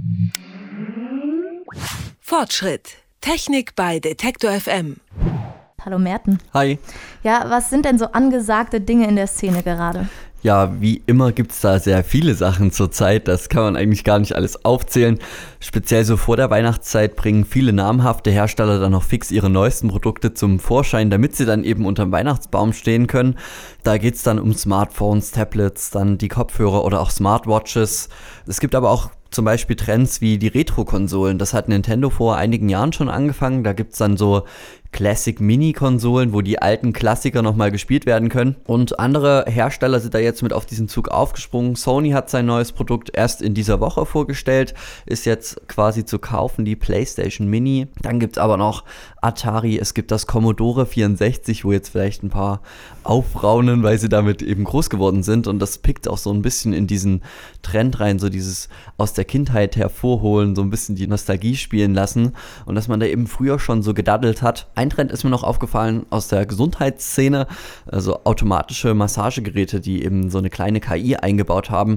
Fortschritt. Technik bei Detektor FM. Hallo Merten. Hi. Ja, was sind denn so angesagte Dinge in der Szene gerade? Ja, wie immer gibt's da sehr viele Sachen zurzeit, das kann man eigentlich gar nicht alles aufzählen. Speziell so vor der Weihnachtszeit bringen viele namhafte Hersteller dann noch fix ihre neuesten Produkte zum Vorschein, damit sie dann eben unterm Weihnachtsbaum stehen können. Da geht's dann um Smartphones, Tablets, dann die Kopfhörer oder auch Smartwatches. Es gibt aber auch zum Beispiel Trends wie die Retro-Konsolen. Das hat Nintendo vor einigen Jahren schon angefangen. Da gibt's dann so Classic-Mini-Konsolen, wo die alten Klassiker nochmal gespielt werden können. Und andere Hersteller sind da jetzt mit auf diesen Zug aufgesprungen. Sony hat sein neues Produkt erst in dieser Woche vorgestellt, ist jetzt quasi zu kaufen, die PlayStation Mini. Dann gibt's aber noch Atari, es gibt das Commodore 64, wo jetzt vielleicht ein paar aufraunen, weil sie damit eben groß geworden sind. Und das pickt auch so ein bisschen in diesen Trend rein, so dieses aus der Kindheit hervorholen, so ein bisschen die Nostalgie spielen lassen. Und dass man da eben früher schon so gedaddelt hat. Ein Trend ist mir noch aufgefallen aus der Gesundheitsszene, also automatische Massagegeräte, die eben so eine kleine KI eingebaut haben.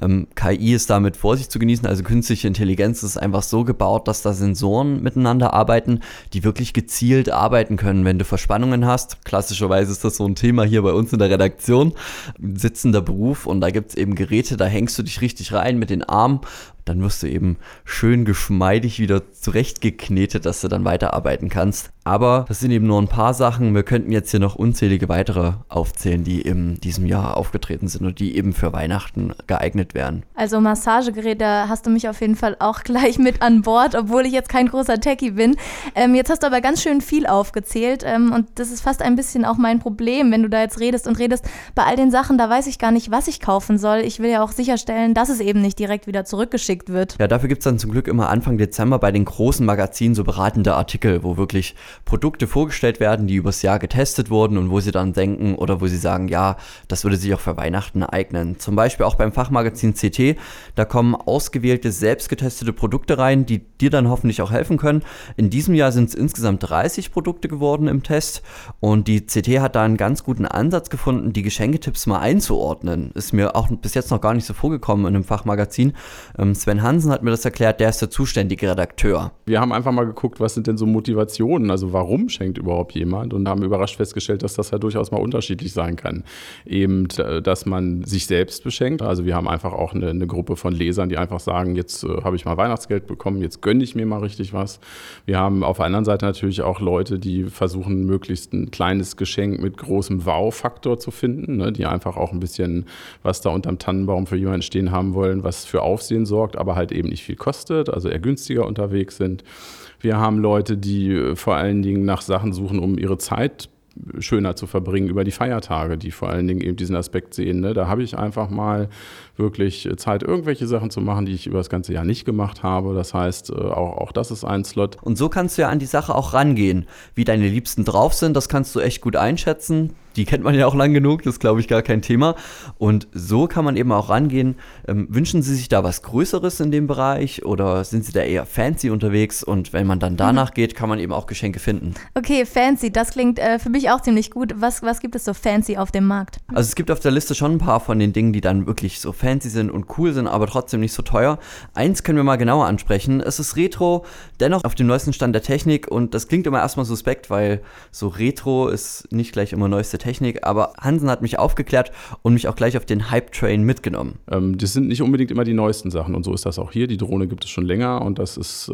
KI ist da mit Vorsicht zu genießen, also künstliche Intelligenz ist einfach so gebaut, dass da Sensoren miteinander arbeiten, die wirklich gezielt arbeiten können, wenn du Verspannungen hast. Klassischerweise ist das so ein Thema hier bei uns in der Redaktion, sitzender Beruf, und da gibt es eben Geräte, da hängst du dich richtig rein mit den Armen. Dann wirst du eben schön geschmeidig wieder zurechtgeknetet, dass du dann weiterarbeiten kannst. Aber das sind eben nur ein paar Sachen. Wir könnten jetzt hier noch unzählige weitere aufzählen, die in diesem Jahr aufgetreten sind und die eben für Weihnachten geeignet wären. Also Massagegeräte hast du mich auf jeden Fall auch gleich mit an Bord, obwohl ich jetzt kein großer Techie bin. Jetzt hast du aber ganz schön viel aufgezählt und das ist fast ein bisschen auch mein Problem, wenn du da jetzt redest. Bei all den Sachen, da weiß ich gar nicht, was ich kaufen soll. Ich will ja auch sicherstellen, dass es eben nicht direkt wieder zurückgeschickt wird. Ja, dafür gibt es dann zum Glück immer Anfang Dezember bei den großen Magazinen so beratende Artikel, wo wirklich Produkte vorgestellt werden, die übers Jahr getestet wurden und wo sie dann denken oder wo sie sagen, ja, das würde sich auch für Weihnachten eignen. Zum Beispiel auch beim Fachmagazin CT, da kommen ausgewählte, selbst getestete Produkte rein, die dir dann hoffentlich auch helfen können. In diesem Jahr sind es insgesamt 30 Produkte geworden im Test und die CT hat da einen ganz guten Ansatz gefunden, die Geschenketipps mal einzuordnen. Ist mir auch bis jetzt noch gar nicht so vorgekommen in einem Fachmagazin. Sven Hansen hat mir das erklärt, der ist der zuständige Redakteur. Wir haben einfach mal geguckt, was sind denn so Motivationen, also warum schenkt überhaupt jemand, und haben überrascht festgestellt, dass das ja durchaus mal unterschiedlich sein kann. Eben, dass man sich selbst beschenkt, also wir haben einfach auch eine Gruppe von Lesern, die einfach sagen, jetzt habe ich mal Weihnachtsgeld bekommen, jetzt gönne ich mir mal richtig was. Wir haben auf der anderen Seite natürlich auch Leute, die versuchen, möglichst ein kleines Geschenk mit großem Wow-Faktor zu finden, ne, die einfach auch ein bisschen was da unterm Tannenbaum für jemanden stehen haben wollen, was für Aufsehen sorgt, aber halt eben nicht viel kostet, also eher günstiger unterwegs sind. Wir haben Leute, die vor allen Dingen nach Sachen suchen, um ihre Zeit schöner zu verbringen über die Feiertage, die vor allen Dingen eben diesen Aspekt sehen. Ne? Da habe ich einfach mal wirklich Zeit, irgendwelche Sachen zu machen, die ich über das ganze Jahr nicht gemacht habe. Das heißt, auch das ist ein Slot. Und so kannst du ja an die Sache auch rangehen. Wie deine Liebsten drauf sind, das kannst du echt gut einschätzen. Die kennt man ja auch lang genug, das ist, glaube ich, gar kein Thema. Und so kann man eben auch rangehen. Wünschen Sie sich da was Größeres in dem Bereich oder sind Sie da eher fancy unterwegs? Und wenn man dann danach geht, kann man eben auch Geschenke finden. Okay, fancy, das klingt für mich auch ziemlich gut. Was gibt es so fancy auf dem Markt? Also es gibt auf der Liste schon ein paar von den Dingen, die dann wirklich so fancy sind und cool sind, aber trotzdem nicht so teuer. Eins können wir mal genauer ansprechen. Es ist Retro, dennoch auf dem neuesten Stand der Technik, und das klingt immer erstmal suspekt, weil so Retro ist nicht gleich immer neueste Technik, aber Hansen hat mich aufgeklärt und mich auch gleich auf den Hype-Train mitgenommen. Das sind nicht unbedingt immer die neuesten Sachen, und so ist das auch hier. Die Drohne gibt es schon länger und das ist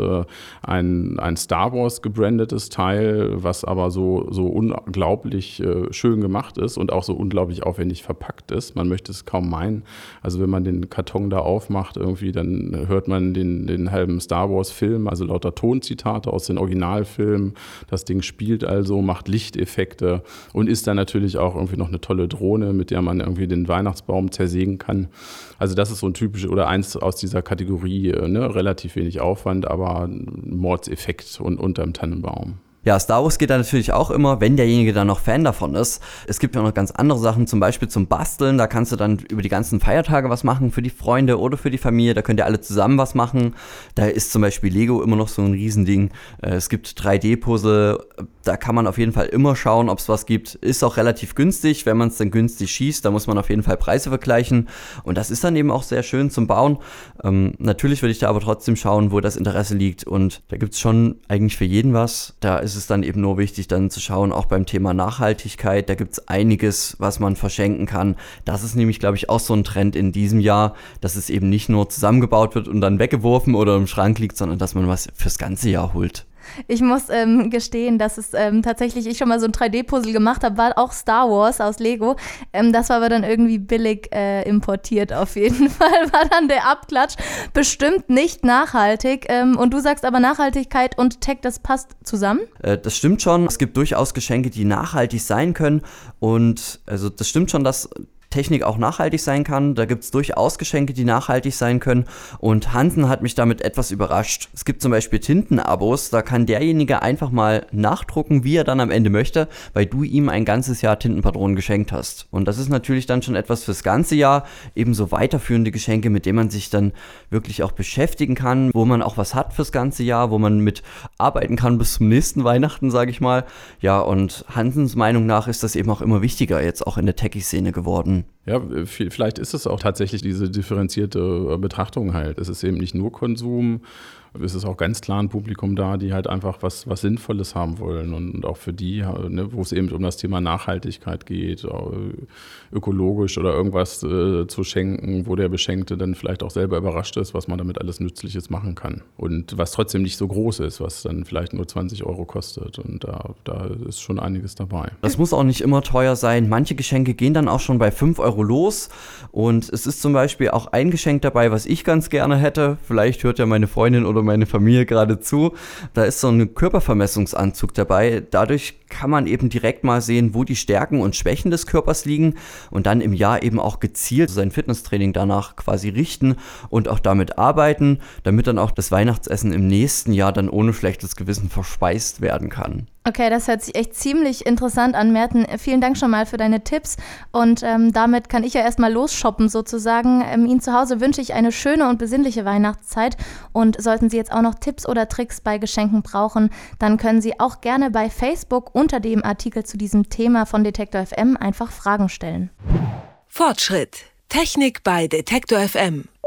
ein Star Wars gebrandetes Teil, was aber so unglaublich schön gemacht ist und auch so unglaublich aufwendig verpackt ist. Man möchte es kaum meinen. Also wenn man den Karton da aufmacht irgendwie, dann hört man den halben Star Wars-Film, also lauter Tonzitate aus den Originalfilmen. Das Ding spielt also, macht Lichteffekte und ist dann natürlich auch irgendwie noch eine tolle Drohne, mit der man irgendwie den Weihnachtsbaum zersägen kann. Also das ist so ein typisch oder eins aus dieser Kategorie, ne? Relativ wenig Aufwand, aber Mordseffekt und unterm Tannenbaum. Ja, Star Wars geht da natürlich auch immer, wenn derjenige dann noch Fan davon ist. Es gibt ja auch noch ganz andere Sachen, zum Beispiel zum Basteln. Da kannst du dann über die ganzen Feiertage was machen für die Freunde oder für die Familie. Da könnt ihr alle zusammen was machen. Da ist zum Beispiel Lego immer noch so ein Riesending. Es gibt 3D-Puzzle. Da kann man auf jeden Fall immer schauen, ob es was gibt. Ist auch relativ günstig, wenn man es dann günstig schießt. Da muss man auf jeden Fall Preise vergleichen. Und das ist dann eben auch sehr schön zum Bauen. Natürlich würde ich da aber trotzdem schauen, wo das Interesse liegt. Und da gibt es schon eigentlich für jeden was. Da ist es dann eben nur wichtig, dann zu schauen, auch beim Thema Nachhaltigkeit, da gibt es einiges, was man verschenken kann. Das ist nämlich, glaube ich, auch so ein Trend in diesem Jahr, dass es eben nicht nur zusammengebaut wird und dann weggeworfen oder im Schrank liegt, sondern dass man was fürs ganze Jahr holt. Ich muss gestehen, dass es tatsächlich, ich schon mal so ein 3D-Puzzle gemacht habe, war auch Star Wars aus Lego. Das war aber dann irgendwie billig importiert auf jeden Fall, war dann der Abklatsch. Bestimmt nicht nachhaltig. Und du sagst aber Nachhaltigkeit und Tech, das passt zusammen? Das stimmt schon. Es gibt durchaus Geschenke, die nachhaltig sein können. Und also das stimmt schon, dass Technik auch nachhaltig sein kann. Da gibt es durchaus Geschenke, die nachhaltig sein können. Und Hansen hat mich damit etwas überrascht. Es gibt zum Beispiel Tintenabos. Da kann derjenige einfach mal nachdrucken, wie er dann am Ende möchte, weil du ihm ein ganzes Jahr Tintenpatronen geschenkt hast. Und das ist natürlich dann schon etwas fürs ganze Jahr. Ebenso weiterführende Geschenke, mit denen man sich dann wirklich auch beschäftigen kann, wo man auch was hat fürs ganze Jahr, wo man mit arbeiten kann bis zum nächsten Weihnachten, sage ich mal. Ja, und Hansens Meinung nach ist das eben auch immer wichtiger, jetzt auch in der Techie-Szene geworden. Ja, vielleicht ist es auch tatsächlich diese differenzierte Betrachtung halt. Es ist eben nicht nur Konsum, es ist auch ganz klar ein Publikum da, die halt einfach was Sinnvolles haben wollen und auch für die, ne, wo es eben um das Thema Nachhaltigkeit geht, ökologisch oder irgendwas zu schenken, wo der Beschenkte dann vielleicht auch selber überrascht ist, was man damit alles Nützliches machen kann und was trotzdem nicht so groß ist, was dann vielleicht nur 20 € kostet und da ist schon einiges dabei. Das muss auch nicht immer teuer sein. Manche Geschenke gehen dann auch schon bei 5 € los und es ist zum Beispiel auch ein Geschenk dabei, was ich ganz gerne hätte. Vielleicht hört ja meine Freundin oder meine Familie gerade zu. Da ist so ein Körpervermessungsanzug dabei. Dadurch kann man eben direkt mal sehen, wo die Stärken und Schwächen des Körpers liegen und dann im Jahr eben auch gezielt sein Fitnesstraining danach quasi richten und auch damit arbeiten, damit dann auch das Weihnachtsessen im nächsten Jahr dann ohne schlechtes Gewissen verspeist werden kann. Okay, das hört sich echt ziemlich interessant an, Merten. Vielen Dank schon mal für deine Tipps und damit kann ich ja erstmal losshoppen sozusagen. Ihnen zu Hause wünsche ich eine schöne und besinnliche Weihnachtszeit und sollten Sie jetzt auch noch Tipps oder Tricks bei Geschenken brauchen, dann können Sie auch gerne bei Facebook unter dem Artikel zu diesem Thema von Detektor FM einfach Fragen stellen. Fortschritt. Technik bei Detektor FM.